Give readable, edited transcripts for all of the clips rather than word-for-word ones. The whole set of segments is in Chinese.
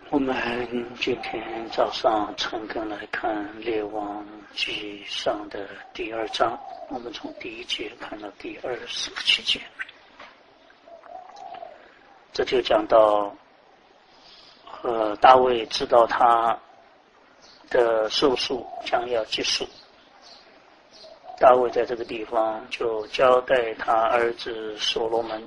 我们今天早上陈根来看《列王纪上》的第2章，我们从第1节看到第27节。这就讲到，大卫知道他的寿数将要结束，大卫在这个地方就交代他儿子所罗门。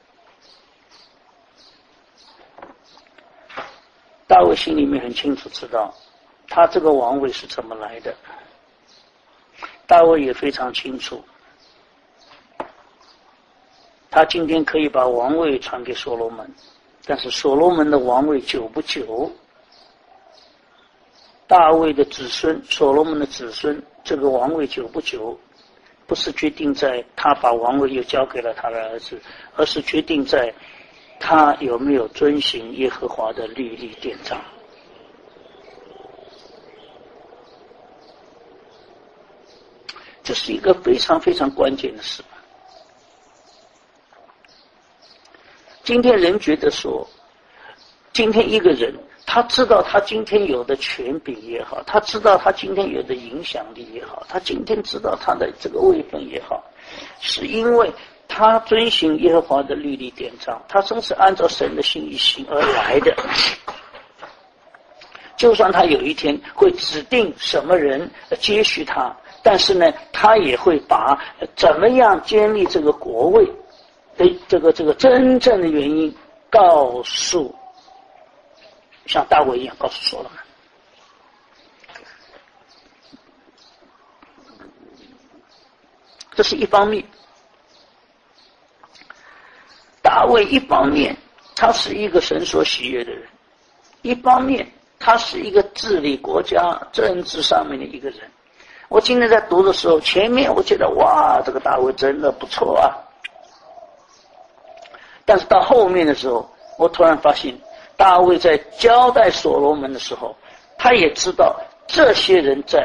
大卫心里面很清楚知道他这个王位是怎么来的，大卫也非常清楚他今天可以把王位传给所罗门，但是所罗门的王位久不久，大卫的子孙所罗门的子孙这个王位久不久，不是决定在他把王位又交给了他的儿子，而是决定在他有没有遵行耶和华的律例典章。这是一个非常非常关键的事。今天人觉得说，今天一个人他知道他今天有的权柄也好，他知道他今天有的影响力也好，他今天知道他的这个位分也好，是因为他遵行耶和华的律例典章，他真是按照神的心意行而来的。就算他有一天会指定什么人接续他，但是呢，他也会把怎么样建立这个国位的这个真正的原因告诉，像大卫一样告诉所罗门。这是一方面。大卫一方面他是一个神所喜悦的人，一方面他是一个治理国家政治上面的一个人。我今天在读的时候，前面我觉得哇，这个大卫真的不错啊，但是到后面的时候，我突然发现大卫在交代所罗门的时候，他也知道这些人在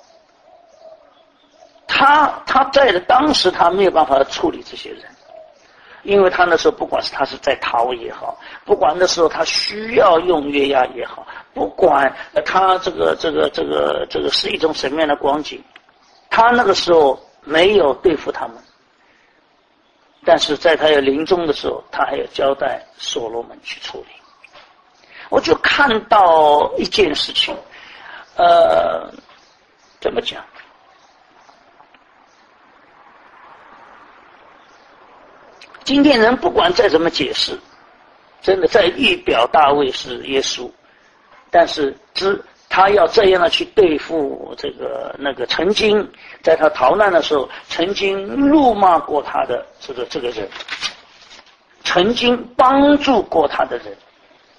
他在的当时他没有办法处理这些人，因为他那时候不管是他是在逃也好，不管那时候他需要用约押也好，不管他这个是一种什么样的光景，他那个时候没有对付他们，但是在他要临终的时候，他还要交代所罗门去处理。我就看到一件事情，怎么讲？今天人不管再怎么解释，真的在预表大卫是耶稣，但是他要这样的去对付那个曾经在他逃难的时候曾经辱骂过他的这个人，曾经帮助过他的人，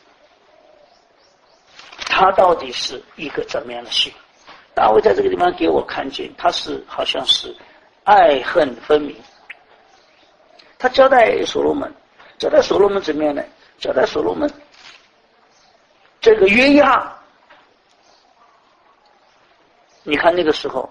他到底是一个怎么样的心？大卫在这个地方给我看见，他是好像是爱恨分明。他交代所罗门怎么样呢？交代所罗门这个约押，你看那个时候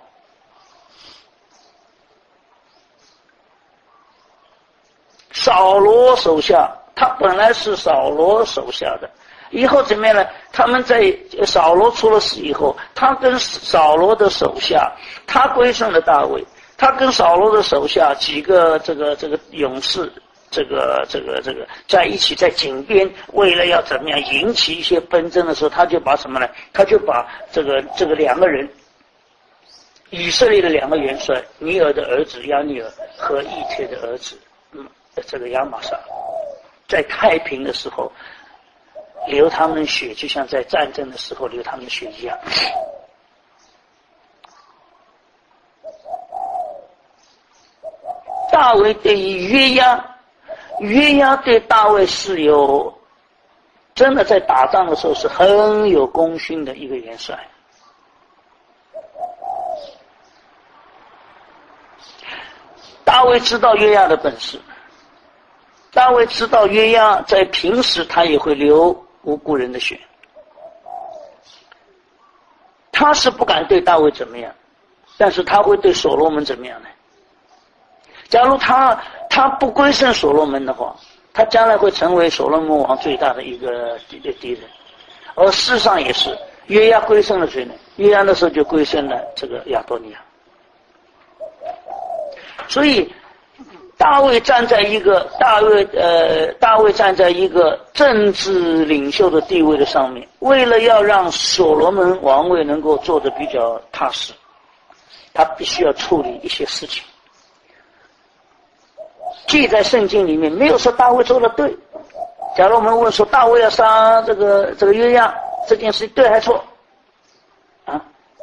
扫罗手下，他本来是扫罗手下的，以后怎么样呢？他们在扫罗出了事以后，他跟扫罗的手下，他归顺了大卫，他跟扫罗的手下几个这个勇士，这个在一起在井边，为了要怎么样引起一些纷争的时候，他就把什么呢？他就把这个两个人，以色列的两个元帅，尼尔的儿子亚尼尔和以帖的儿子这个亚玛撒，在太平的时候流他们的血，就像在战争的时候流他们的血一样。大卫对于约押对大卫是有真的在打仗的时候是很有功勋的一个元帅。大卫知道约押的本事，大卫知道约押在平时他也会流无辜人的血，他是不敢对大卫怎么样，但是他会对所罗门怎么样呢？假如他不归顺所罗门的话，他将来会成为所罗门王最大的一个敌人。 而事实上也是，约押归顺了谁呢？约押的时候就归顺了这个亚多尼亚。所以大卫站在一个政治领袖的地位的上面，为了要让所罗门王位能够做得比较踏实，他必须要处理一些事情。记在圣经里面没有说大卫做得对。假如我们问说大卫要杀这个约押，这件事对还错？啊？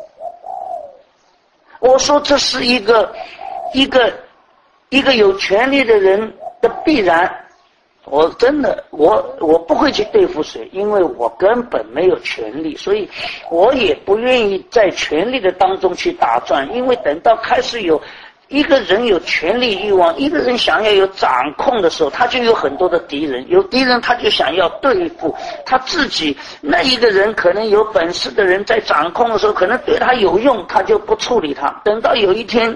我说这是一个有权力的人的必然。我真的我不会去对付谁，因为我根本没有权利，所以我也不愿意在权力的当中去打转，因为等到开始有一个人有权力欲望，一个人想要有掌控的时候，他就有很多的敌人，有敌人他就想要对付他自己那一个人，可能有本事的人在掌控的时候可能对他有用，他就不处理他，等到有一天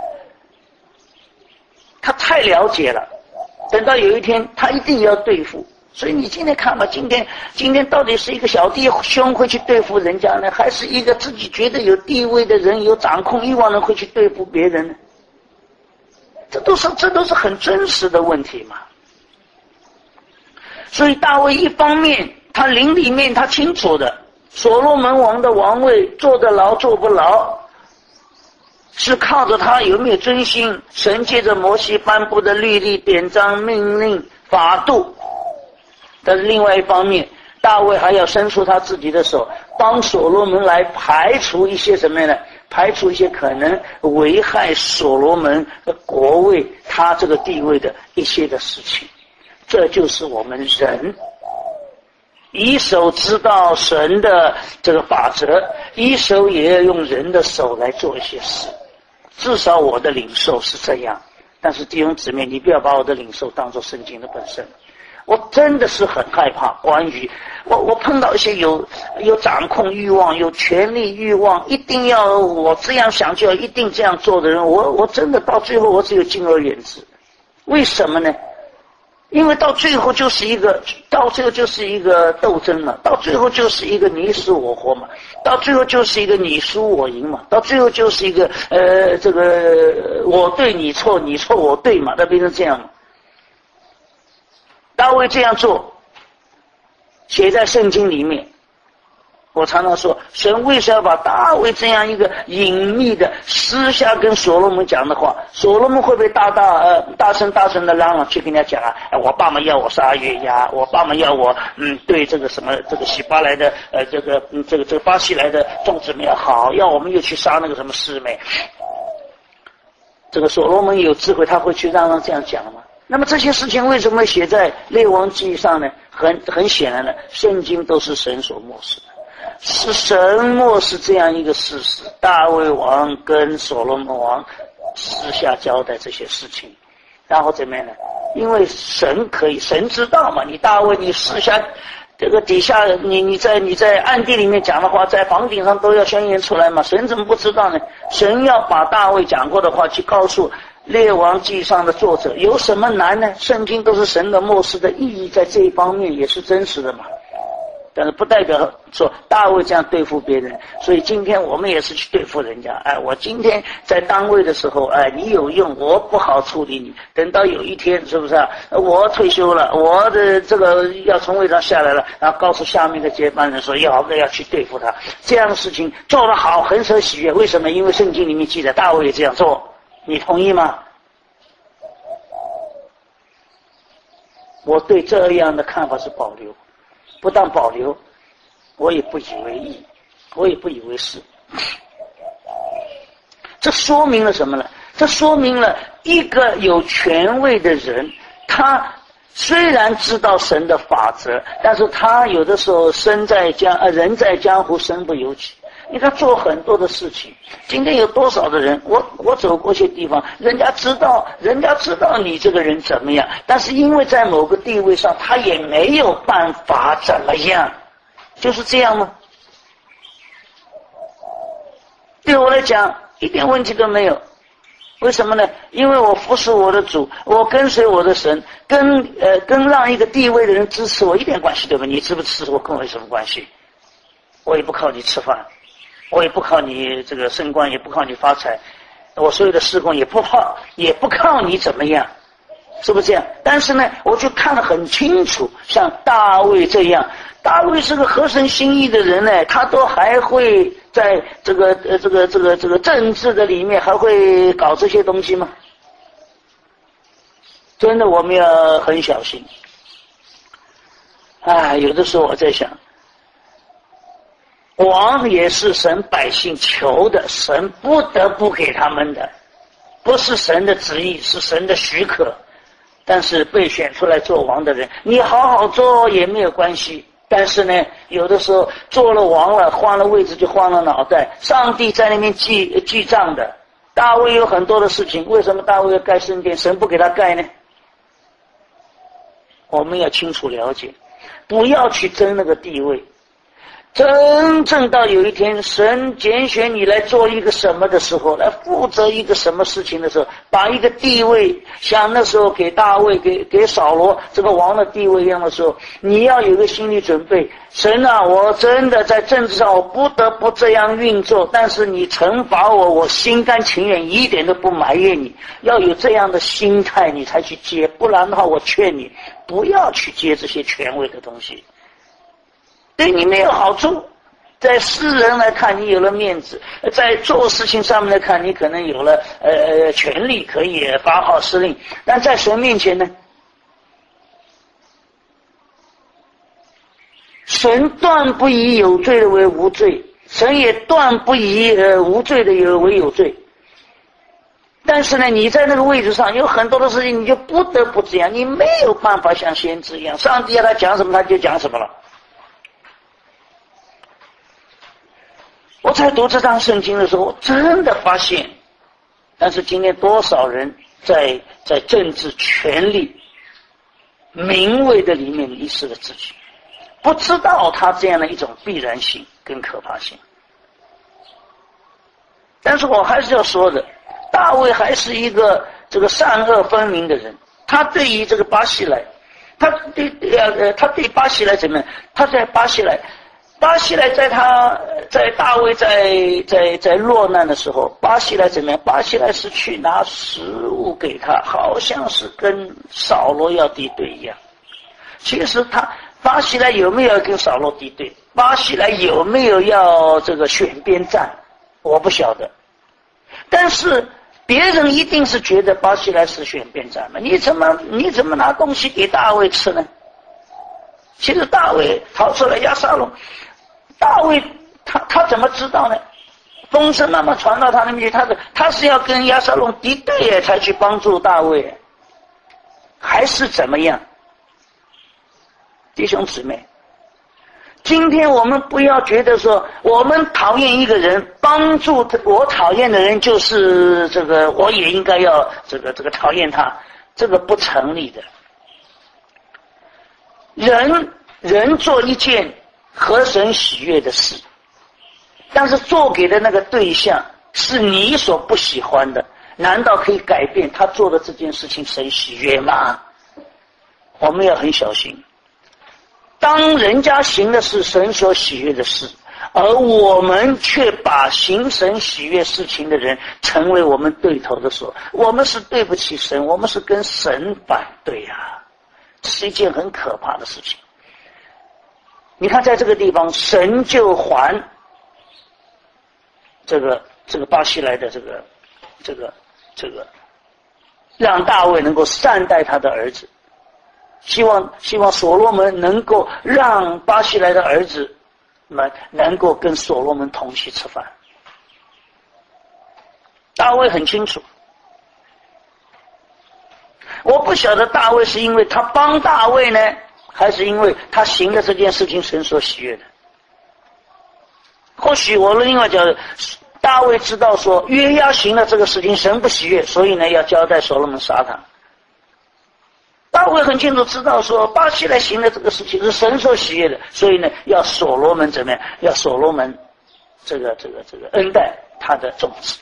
他太了解了，等到有一天他一定要对付。所以你今天看吧，今天到底是一个小弟兄会去对付人家呢，还是一个自己觉得有地位的人有掌控欲望的人会去对付别人呢？这都是很真实的问题嘛。所以大卫一方面他灵里面他清楚的，所罗门王的王位坐得牢坐不牢，是靠着他有没有遵行神借着摩西颁布的律例、典章、命令、法度。但是另外一方面，大卫还要伸出他自己的手，帮所罗门来排除一些什么呢？排除一些可能危害所罗门的国位他这个地位的一些的事情。这就是我们人一手知道神的这个法则，一手也要用人的手来做一些事。至少我的领受是这样，但是弟兄姊妹，你不要把我的领受当作圣经的本身。我真的是很害怕，关于我碰到一些有掌控欲望、有权力欲望，一定要我这样想就要一定这样做的人，我真的到最后我只有敬而远之。为什么呢？因为到最后就是一个斗争嘛，到最后就是一个你死我活嘛，到最后就是一个你输我赢嘛，到最后就是一个这个我对你错，你错我对嘛，那变成这样嘛。大卫这样做写在圣经里面。我常常说，神为什么要把大卫这样一个隐秘的私下跟所罗门讲的话，所罗门会不会大声的嚷嚷去跟人家讲啊？我爸妈要我杀约押，我爸妈要我对这个什么这个西巴来的这个巴西来的众姊妹好，要我们又去杀那个什么示每。这个所罗门有智慧，他会去嚷嚷这样讲吗？那么这些事情为什么写在列王记上呢？很显然的，圣经都是神所默示的，是神默示这样一个事实。大卫王跟所罗门王私下交代这些事情，然后怎么样呢？因为神知道嘛，你大卫你私下这个底下你在暗地里面讲的话，在房顶上都要宣言出来嘛，神怎么不知道呢？神要把大卫讲过的话去告诉列王记上的作者，有什么难呢？圣经都是神的默示的意义，在这一方面也是真实的嘛。但是不代表说大卫这样对付别人，所以今天我们也是去对付人家。我今天在单位的时候，你有用，我不好处理你。等到有一天，是不是我退休了，我的这个要从位上下来了，然后告诉下面的接班人说要去对付他，这样的事情做得好，很舍喜悦。为什么？因为圣经里面记载大卫也这样做。你同意吗？我对这样的看法是保留，不但保留，我也不以为意，我也不以为是。这说明了什么呢？这说明了一个有权位的人，他虽然知道神的法则，但是他有的时候人在江湖身不由己。你看做很多的事情，今天有多少的人，我走过些地方，人家知道你这个人怎么样，但是因为在某个地位上，他也没有办法怎么样，就是这样吗？对我来讲一点问题都没有。为什么呢？因为我服侍我的主，我跟随我的神，跟让一个地位的人支持我一点关系都没有。你支不支持我跟我有什么关系？ 我也不靠你吃饭，我也不靠你这个升官，也不靠你发财，我所有的事工也不靠你怎么样，是不是这样？但是呢，我就看得很清楚，像大卫这样，大卫是个合神心意的人呢，他都还会在这个政治的里面还会搞这些东西吗？真的，我们要很小心。有的时候我在想，王也是神百姓求的，神不得不给他们的，不是神的旨意，是神的许可。但是被选出来做王的人，你好好做也没有关系。但是呢，有的时候做了王了，换了位置就换了脑袋，上帝在那边记账的。大卫有很多的事情，为什么大卫要盖圣殿，神不给他盖呢？我们要清楚了解，不要去争那个地位。真正到有一天神拣选你来做一个什么的时候，来负责一个什么事情的时候，把一个地位像那时候给大卫给扫罗这个王的地位一样的时候，你要有一个心理准备，神啊，我真的在政治上我不得不这样运作，但是你惩罚我，我心甘情愿，一点都不埋怨你。要有这样的心态你才去接，不然的话我劝你不要去接这些权威的东西，对你没有好处。在世人来看你有了面子，在做事情上面来看你可能有了权力可以发号施令，但在神面前呢，神断不以有罪的为无罪，神也断不以无罪的为有罪。但是呢，你在那个位置上有很多的事情你就不得不这样，你没有办法像先知一样，上帝要他讲什么他就讲什么了。我在读这张圣经的时候，我真的发现，但是今天多少人在政治权力名位的里面迷失了自己，不知道他这样的一种必然性跟可怕性。但是我还是要说的，大卫还是一个这个善恶分明的人，他对于这个巴西莱，他对巴西莱怎么样？他在巴西莱在大卫在落难的时候，巴西莱怎么样？巴西莱是去拿食物给他，好像是跟扫罗要敌对一样。其实巴西莱有没有跟扫罗敌对？巴西莱有没有要这个选边站？我不晓得。但是别人一定是觉得巴西莱是选边站嘛？你怎么拿东西给大卫吃呢？其实大卫逃出来押沙龙，大卫他怎么知道呢？风声慢慢传到他那边去，他是要跟押沙龙敌对才去帮助大卫，还是怎么样？弟兄姊妹，今天我们不要觉得说我们讨厌一个人，帮助我讨厌的人就是这个，我也应该要这个讨厌他，这个不成立的。人做一件合神喜悦的事，但是做给的那个对象是你所不喜欢的，难道可以改变他做的这件事情神喜悦吗？我们要很小心。当人家行的是神所喜悦的事，而我们却把行神喜悦事情的人成为我们对头的时候，我们是对不起神，我们是跟神反对啊，这是一件很可怕的事情。你看在这个地方，神就还这个巴西莱的这个让大卫能够善待他的儿子，希望所罗门能够让巴西莱的儿子们能够跟所罗门同席吃饭。大卫很清楚，我不晓得大卫是因为他帮大卫呢，还是因为他行的这件事情神所喜悦的。或许我另外讲，大卫知道说约押行了这个事情神不喜悦，所以呢要交代所罗门杀他。大卫很清楚知道说巴西莱行的这个事情是神所喜悦的，所以呢要所罗门怎么样？要所罗门这个恩待他的种子。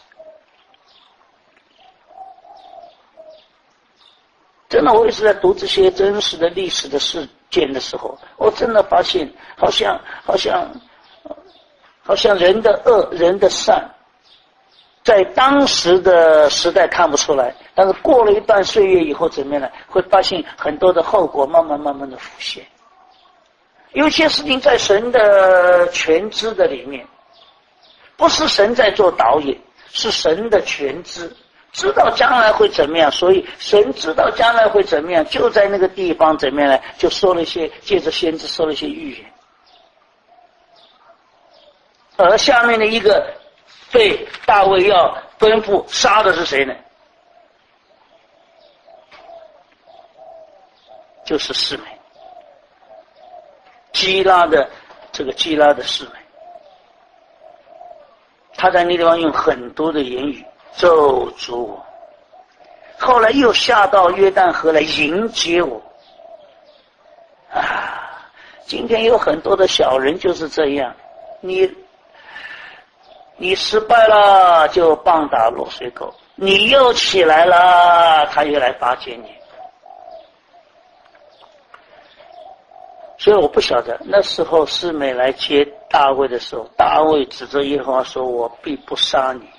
真的，我也是在读这些真实的历史的事件的时候，我真的发现好像好像人的恶、人的善，在当时的时代看不出来，但是过了一段岁月以后怎么样呢？会发现很多的后果慢慢的浮现。有些事情在神的全知的里面，不是神在做导演，是神的全知，知道将来会怎么样，所以神知道将来会怎么样，就在那个地方怎么样呢？就说了一些，借着先知说了一些预言。而下面的一个被大卫要吩咐杀的是谁呢？就是示每，基拉的示每。他在那地方用很多的言语咒诅我，后来又下到约旦河来迎接我。今天有很多的小人就是这样，你失败了就棒打落水狗，你又起来了他又来巴结你。所以我不晓得那时候示每来接大卫的时候，大卫指着耶和华说，我必不杀你。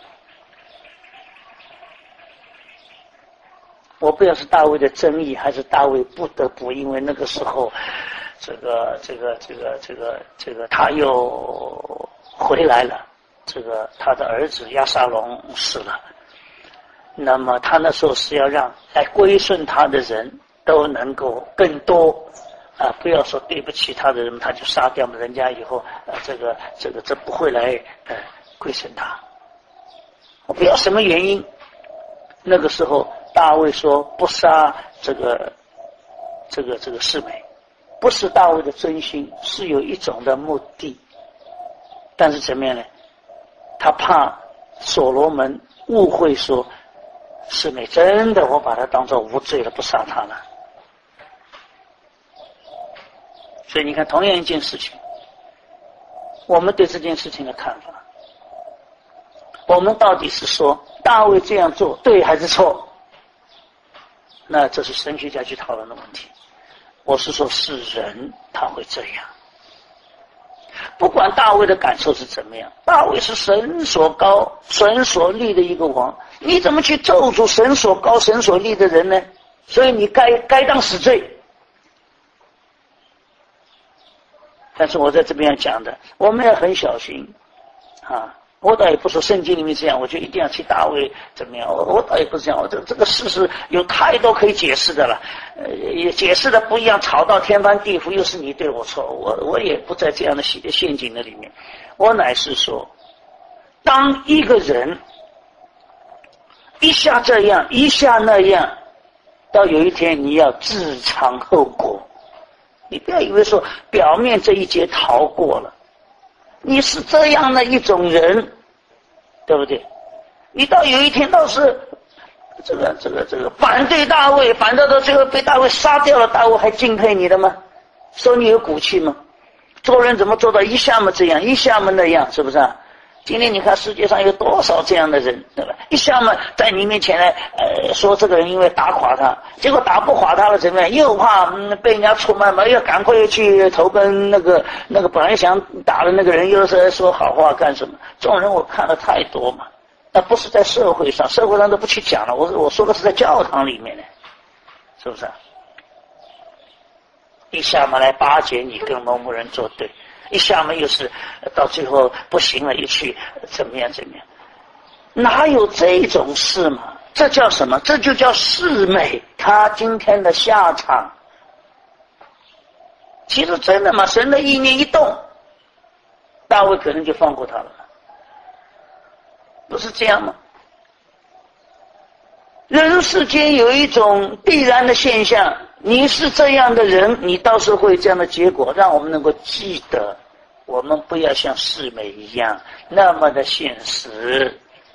我不知道是大卫的争议，还是大卫不得不，因为那个时候这个他又回来了，他的儿子押沙龙死了，那么他那时候是要让来归顺他的人都能够更多不要说对不起他的人他就杀掉了人家以后这不会来归顺他。我不知道什么原因，那个时候大卫说不杀这个示每，不是大卫的真心，是有一种的目的。但是怎么样呢？他怕所罗门误会说示每真的我把他当作无罪了，不杀他了。所以你看，同样一件事情，我们对这件事情的看法，我们到底是说大卫这样做对还是错？那这是神学家去讨论的问题。我是说是人他会这样，不管大卫的感受是怎么样，大卫是神所高神所立的一个王，你怎么去咒诅神所高神所立的人呢？所以你该当死罪。但是我在这边讲的，我们要很小心我倒也不说圣经里面这样，我就一定要去大卫怎么样，我倒也不是这样，这个事实有太多可以解释的了，也解释的不一样，吵到天翻地覆，又是你对我错，我也不在这样的陷阱的里面。我乃是说，当一个人一下这样一下那样，到有一天你要自尝后果。你不要以为说表面这一劫逃过了，你是这样的一种人，对不对？你到有一天倒是这个反对大卫，反对到最后被大卫杀掉了，大卫还敬佩你的吗？说你有骨气吗？做人怎么做到一下嘛这样一下嘛那样，是不是啊？今天你看世界上有多少这样的人，对吧？一下嘛在你面前呢说这个人因为打垮他，结果打不垮他了怎么样，又怕被人家出卖嘛，要赶快去投奔那个本来想打的那个人，又是说好话干什么？这种人我看了太多嘛。那不是在社会上都不去讲了，我说的是在教堂里面呢，是不是啊？一下嘛来巴结你跟某某人作对，一下嘛又是到最后不行了又去怎么样，哪有这种事嘛？这叫什么？这就叫示每他今天的下场。其实真的嘛，神的意念一动，大卫可能就放过他了，不是这样吗？人世间有一种必然的现象，你是这样的人，你倒是会这样的结果，让我们能够记得，我们不要像示每一样那么的现实，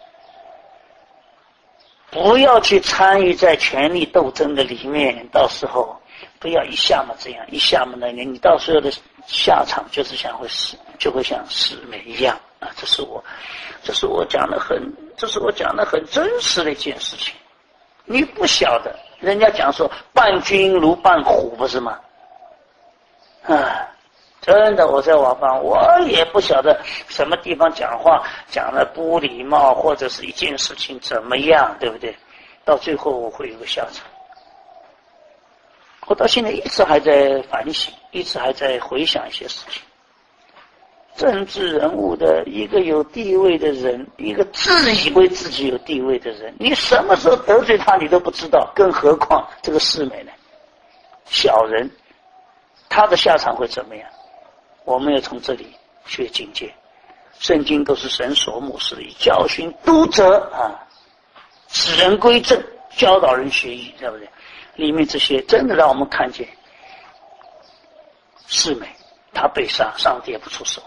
不要去参与在权力斗争的里面，到时候不要一下嘛这样一下嘛那样，你到时候的下场就是就会像示每一样这是我讲的很真实的一件事情。你不晓得，人家讲说伴君如伴虎，不是吗？ 真的，我在瓦邦，我也不晓得什么地方讲话讲了不礼貌，或者是一件事情怎么样，对不对？到最后我会有个下场。我到现在一直还在反省，一直还在回想一些事情。政治人物的一个有地位的人，一个自以为自己有地位的人，你什么时候得罪他你都不知道，更何况这个世美呢？小人，他的下场会怎么样？我们要从这里学境界。圣经都是神所默示，以教训督责啊，使人归正，教导人学艺，对不对？里面这些真的让我们看见世美他被杀，上帝也不出手。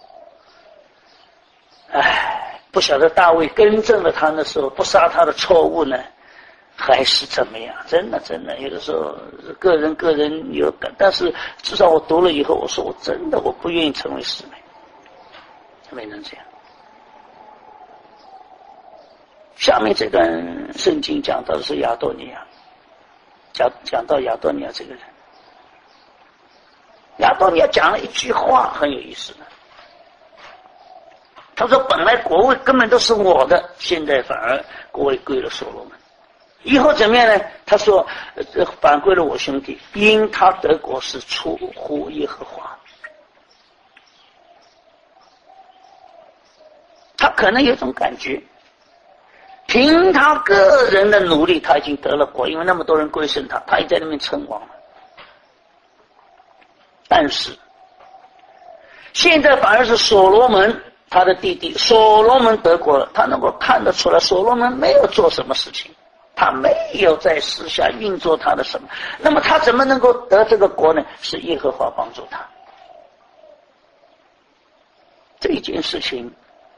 不晓得大卫更正了他的时候不杀他的错误呢，还是怎么样？真的有的时候个人有感，但是至少我读了以后，我说我真的我不愿意成为世美，没能这样。下面这段圣经讲到的是亚多尼亚，讲到亚多尼亚这个人，亚多尼亚讲了一句话很有意思的，他说本来国位根本都是我的，现在反而国位归了所罗门，以后怎么样呢？他说反归了我兄弟，因他得国是出乎耶和华。他可能有种感觉，凭他个人的努力他已经得了国，因为那么多人归顺他，他也在那边称王了。但是现在反而是所罗门他的弟弟所罗门得国了，他能够看得出来所罗门没有做什么事情，他没有在私下运作他的什么，那么他怎么能够得这个国呢？是耶和华帮助他。这件事情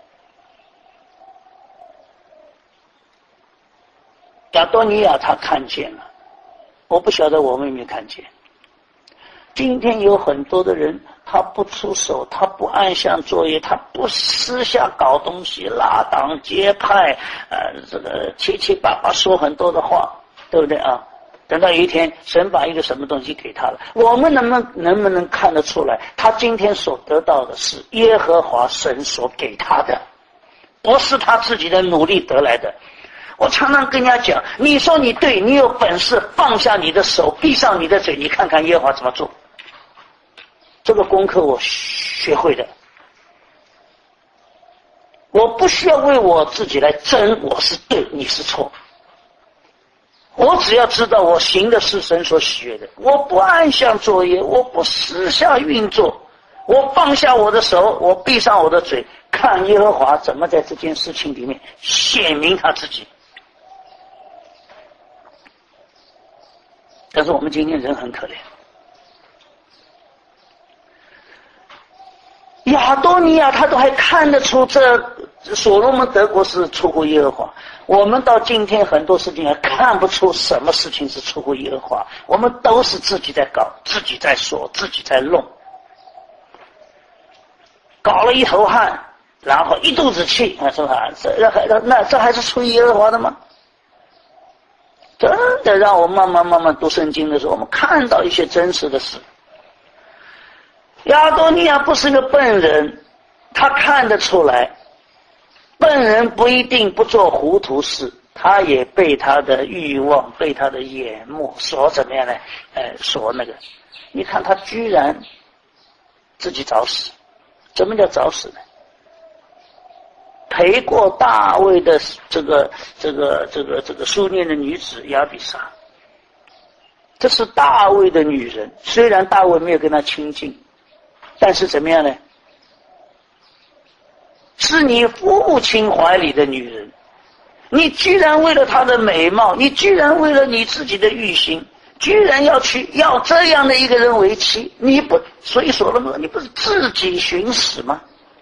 亚多尼亚他看见了，我不晓得我们有没有看见。今天有很多的人，他不出手，他不暗箱作业，他不私下搞东西，拉党结派，这个七七八八说很多的话，对不对啊？等到有一天神把一个什么东西给他了，我们能不能看得出来，他今天所得到的是耶和华神所给他的，不是他自己的努力得来的。我常常跟人家讲，你说你对，你有本事放下你的手，闭上你的嘴，你看看耶和华怎么做。这个功课我学会的，我不需要为我自己来争我是对你是错，我只要知道我行的是神所喜悦的，我不暗箱作业，我不私下运作，我放下我的手，我闭上我的嘴，看耶和华怎么在这件事情里面显明他自己。但是我们今天人很可怜，亚多尼亚他都还看得出这所罗门得国是出乎耶和华，我们到今天很多事情还看不出什么事情是出乎耶和华，我们都是自己在搞，自己在说，自己在弄，搞了一头汗，然后一肚子气，是吧？这还是出于耶和华的吗？真的让我慢慢读圣经的时候，我们看到一些真实的事。亚多尼亚不是个笨人，他看得出来，笨人不一定不做糊涂事，他也被他的欲望，被他的眼目所怎么样呢？所那个，你看他居然自己找死。怎么叫找死呢？陪过大卫的这个书念的女子亚比莎，这是大卫的女人，虽然大卫没有跟她亲近，但是怎么样呢？是你父亲怀里的女人，你居然为了她的美貌，你居然为了你自己的欲心，居然要这样的一个人为妻，你不，所以所罗门，你不是自己寻死吗？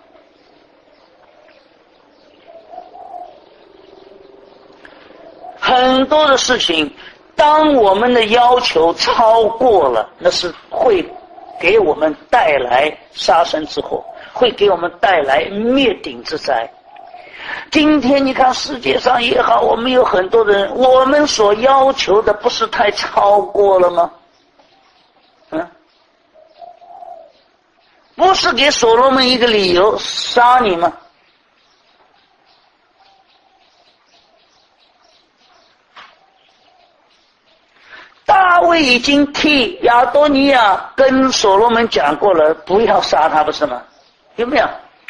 很多的事情，当我们的要求超过了，那是会给我们带来杀身之祸，会给我们带来灭顶之灾。今天你看世界上也好，我们有很多的人，我们所要求的不是太超过了吗？ 不是给所罗门一个理由杀你吗？大卫已经替亚多尼亚跟所罗门讲过了，不要杀他，不是吗？有没有？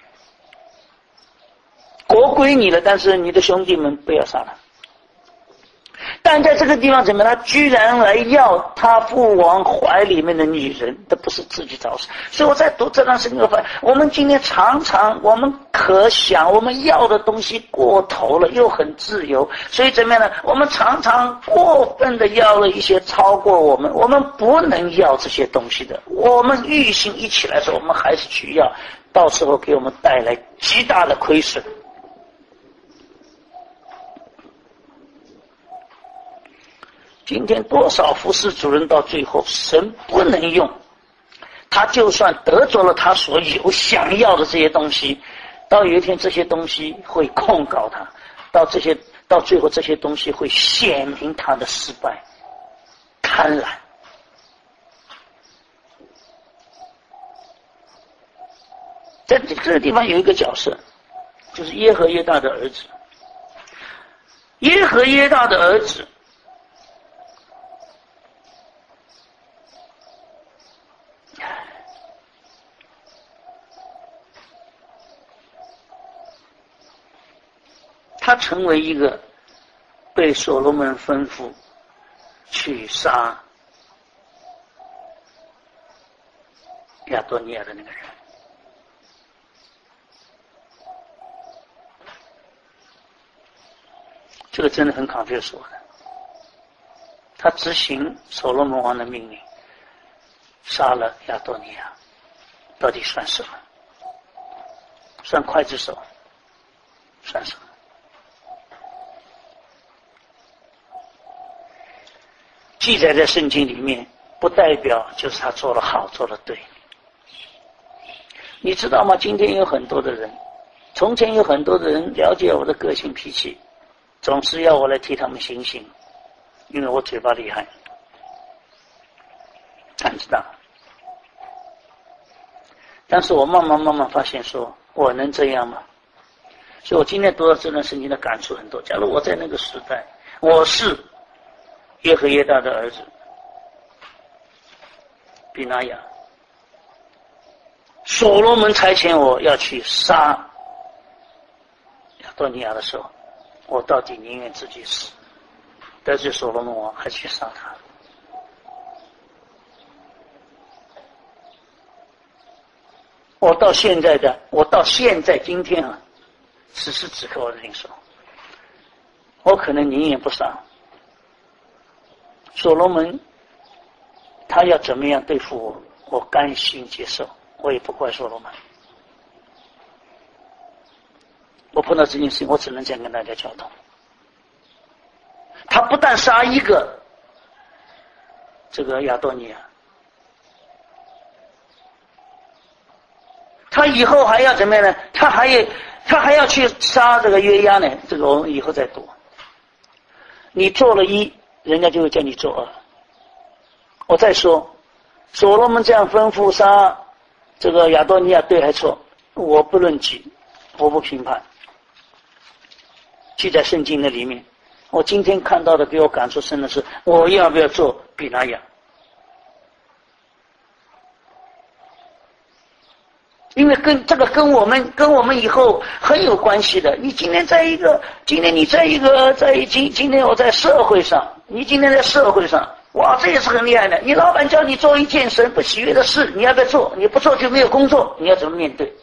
国归你了，但是你的兄弟们不要杀他。但在这个地方怎么样？他居然来要他父王怀里面的女人，这不是自己找死。所以我在读这段圣经，我发现我们今天常常我们可想我们要的东西过头了，又很自由，所以怎么样呢？我们常常过分的要了一些超过我们不能要这些东西的。我们欲心一起来说，我们还是去要，到时候给我们带来极大的亏损。今天多少服侍主人到最后神不能用，他就算得着了他所有想要的这些东西，到有一天这些东西会控告他，到最后这些东西会显明他的失败、贪婪。在这个地方有一个角色，就是耶和耶大的儿子。耶和耶大的儿子他成为一个被所罗门吩咐去杀亚多尼亚的那个人。这个真的很confuse我的。他执行所罗门王的命令，杀了亚多尼亚，到底算什么？算刽子手？算什么？记载在圣经里面，不代表就是他做得好，做得对。你知道吗？今天有很多的人，从前有很多的人了解我的个性脾气，总是要我来替他们行刑，因为我嘴巴厉害。你知道？但是我慢慢发现说，我能这样吗？所以我今天读到这段圣经的感触很多。假如我在那个时代，我是耶和耶大的儿子比拿雅，所罗门差遣我要去杀亚多尼亚的时候，我到底宁愿自己死，得罪所罗门王，还去杀他。我到现在今天啊，此时此刻我的领受，我可能宁愿不杀。所罗门他要怎么样对付我，我甘心接受，我也不怪所罗门。我碰到这件事情，我只能这样跟大家交通。他不但杀一个这个亚多尼亚，他以后还要怎么样呢？他还要去杀这个约押呢。这个我们以后再读。你做了一，人家就会叫你做二。我再说，所罗门这样吩咐杀这个亚多尼亚对还错，我不论己，我不评判。记在圣经的里面，我今天看到的给我感触深的是，我要不要做比拿雅？因为这个跟我们以后很有关系的。你今天我在社会上，你今天在社会上，哇，这也是很厉害的。你老板叫你做一件神不喜悦的事，你要不要做？你不做就没有工作，你要怎么面对？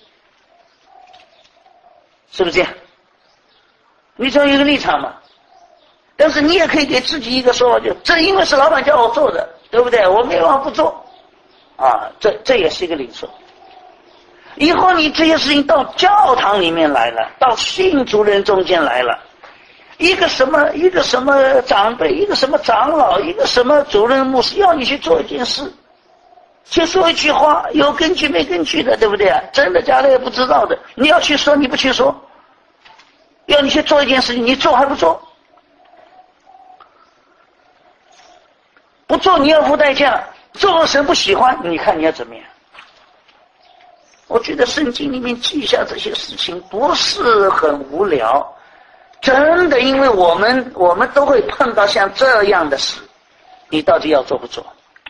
是不是这样？你总有一个立场嘛。但是你也可以给自己一个说法，就这因为是老板叫我做的，对不对？我没办法不做啊，这也是一个领受。以后你这些事情到教堂里面来了，到信主人中间来了，一个什么长辈，一个什么长老，一个什么主任牧师要你去做一件事，去说一句话，有根据没根据的，对不对啊？真的假的也不知道的，你要去说你不去说，要你去做一件事情，你做还不做？不做你要付代价，做了神不喜欢，你看你要怎么样？ 我觉得圣经里面记下这些事情不是很无聊，真的，因为我们都会碰到像这样的事，你到底要做不做？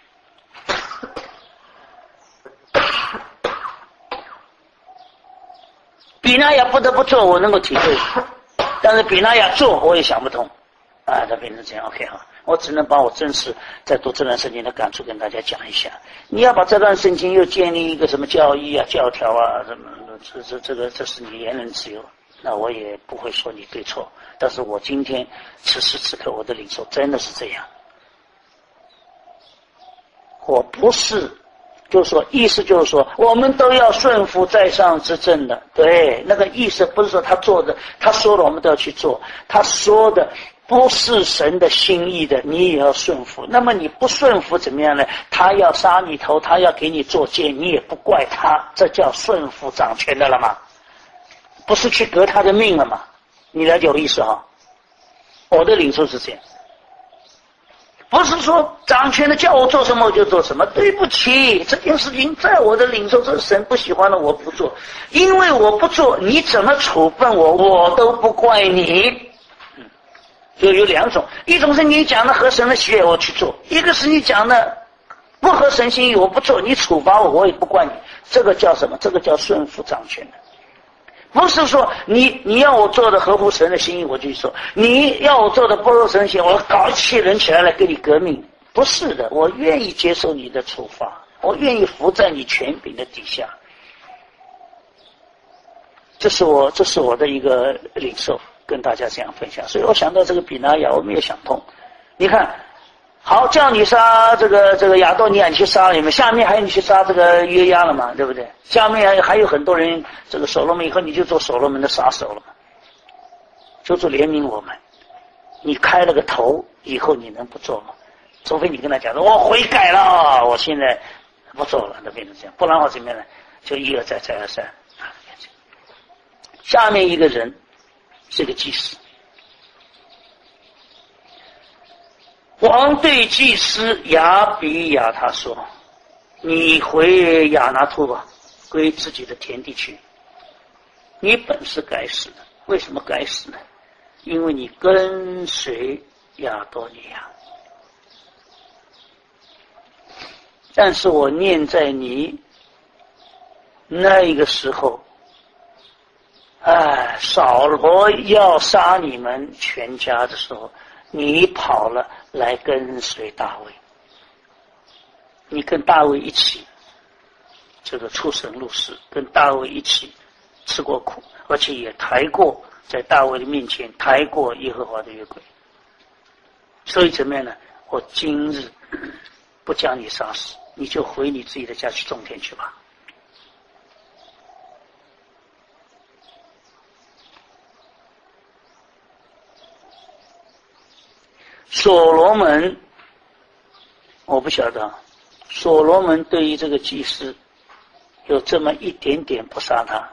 比那亚不得不做，我能够体会，但是比那亚做我也想不通啊，它变成这样 OK 哈，我只能把我真实在读这段圣经的感触跟大家讲一下。你要把这段圣经又建立一个什么教义啊、教条啊什么，这是你言论自由，那我也不会说你对错。但是我今天此时此刻我的领受真的是这样，我不是。就是说，意思就是说，我们都要顺服在上之政的。对，那个意思不是说他做的，他说的我们都要去做。他说的不是神的心意的，你也要顺服。那么你不顺服怎么样呢？他要杀你头，他要给你做戒，你也不怪他，这叫顺服掌权的了吗？不是去革他的命了吗？你了解我意思哈？我的领受是这样。不是说掌权的叫我做什么我就做什么，对不起，这件事情在我的领受，这是神不喜欢的，我不做，因为我不做，你怎么处分我，我都不怪你。就有两种，一种是你讲的合神的喜悦我去做，一个是你讲的不合神心意我不做，你处罚我，我也不怪你。这个叫什么？这个叫顺服掌权的。不是说你要我做的合乎神的心意我就去做，你要我做的不合神的心意我搞一切人起来跟你革命，不是的，我愿意接受你的处罚，我愿意服在你权柄的底下。这是我的一个领受，跟大家这样分享。所以我想到这个比拿雅，我没有想通。你看，好，叫你杀这个亚多尼亚，你去杀你们，下面还有你去杀这个约押了嘛，对不对？下面还有很多人，这个所罗门以后你就做所罗门的杀手了嘛，就做怜悯我们。你开了个头，以后你能不做吗？除非你跟他讲说，我悔改了，我现在不做了，那变成这样，不然我怎么样呢？就一而再，再而三。下面一个人是个祭司。王对祭司亚比亚他说，你回亚拿突吧，归自己的田地去，你本是该死的。为什么该死呢？因为你跟随亚多尼亚，但是我念在你那个时候，扫罗要杀你们全家的时候，你跑了来跟随大卫，你跟大卫一起这个出神入死，跟大卫一起吃过苦，而且也抬过在大卫的面前抬过耶和华的约柜。所以怎么样呢？我今日不将你杀死，你就回你自己的家去种田去吧。所罗门，我不晓得，所罗门对于这个祭司有这么一点点不杀他。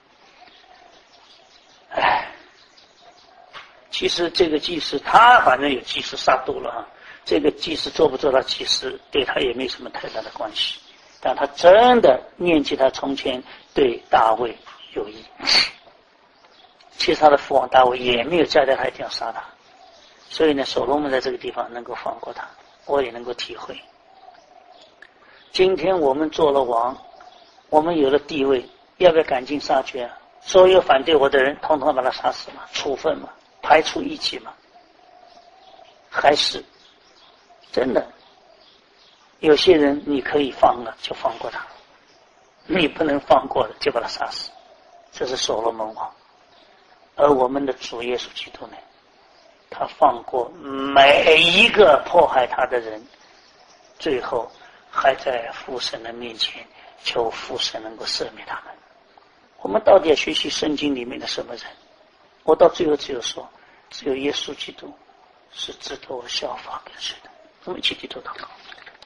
其实这个祭司他反正有祭司杀度了啊，这个祭司做不做他祭司对他也没什么太大的关系，但他真的念起他从前对大卫有益。其实他的父王大卫也没有交代他一定要杀他。所以呢，所罗门在这个地方能够放过他，我也能够体会。今天我们做了王，我们有了地位，要不要赶尽杀绝啊？所有反对我的人，统统把他杀死嘛，处分嘛，排除异己嘛？还是真的有些人你可以放了就放过他，你不能放过的就把他杀死。这是所罗门王。而我们的主耶稣基督呢，他放过每一个迫害他的人，最后还在父神的面前求父神能够赦免他们。我们到底要学习圣经里面的什么人？我到最后只有说，只有耶稣基督是值得我效法跟随的。我们一起低头祷告。